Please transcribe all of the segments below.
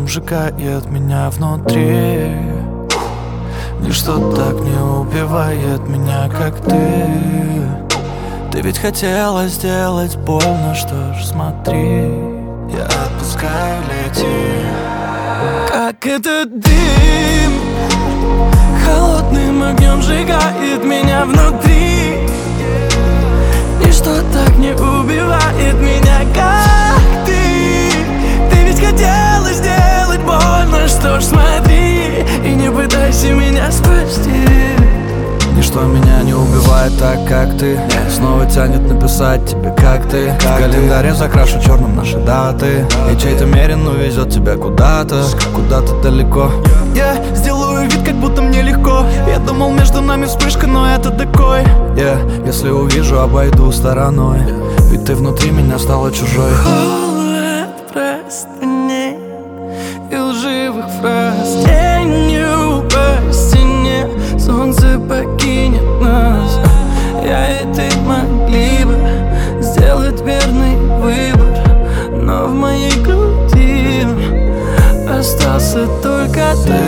сжигает меня внутри. Ничто так не убивает меня, как ты. Ты ведь хотела сделать больно, что ж, смотри, я отпускаю, лети. Как этот дым холодным огнем сжигает меня внутри. Ничто так не убивает меня, как ты. Ты ведь хотела сделать больно, что ж, смотри, и не пытайся меня спасти. Ничто меня не убивает так, как ты. Снова тянет написать тебе, как ты. В календаре закрашу черным наши даты. И чей-то мерин увезет тебя куда-то, куда-то далеко. Я сделаю вид, как будто мне легко. Я думал, между нами вспышка, но это декой. Если увижу, обойду стороной. Ведь ты внутри меня стала чужой. Холод простыней и лживых фраз, тенью по стене солнце покинет нас. Я и ты могли бы сделать верный выбор, но в моей груди остался только ты.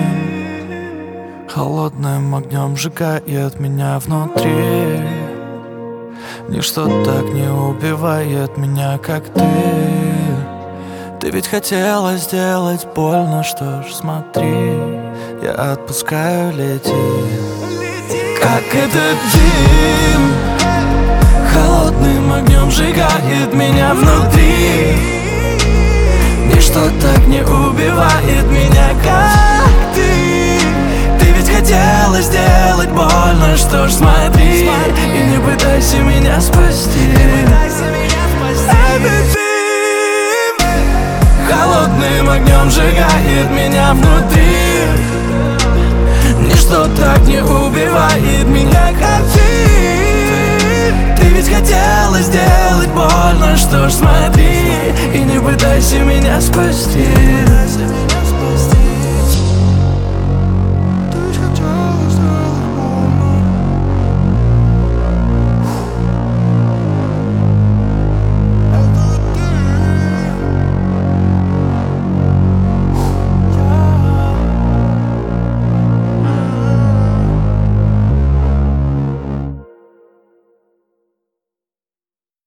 Холодным огнем сжигает меня внутри. Ничто так не убивает меня, как ты. Ты ведь хотела сделать больно, что ж, смотри, я отпускаю, лети. Как этот дым холодным огнем сжигает меня внутри. Ничто так не убивает меня, как ты. Ты ведь хотела сделать больно, что ж, смотри, и не пытайся меня спасти. Этот дым холодным огнем сжигает меня внутри. Ничто так не убивает меня, как ты. Ты ведь хотела сделать больно, что ж, смотри, и не пытайся меня спасти.